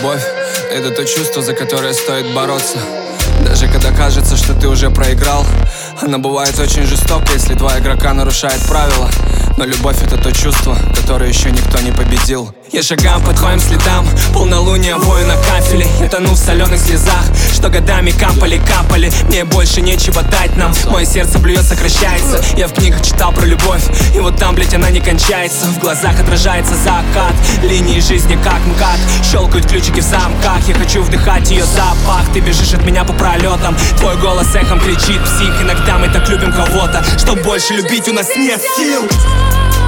Любовь — это то чувство, за которое стоит бороться. Даже когда кажется, что ты уже проиграл. Она бывает очень жестока, если два игрока нарушают правила. Но любовь — это то чувство, которое еще никто не победил. Я шагаю по твоим следам, полнолуние вою на кафеле. Я тону в соленых слезах, что годами капали. Мне больше нечего дать нам. Мое сердце блюет, сокращается. Я в книгах читал про любовь, и вот там, блять, она не кончается. В глазах отражается закат, линии жизни как МКАД. Щелкают ключики в замках, я хочу вдыхать ее запах. Ты бежишь от меня по пролетам, твой голос эхом кричит псих. Иногда мы так любим кого-то, что больше любить у нас нет сил.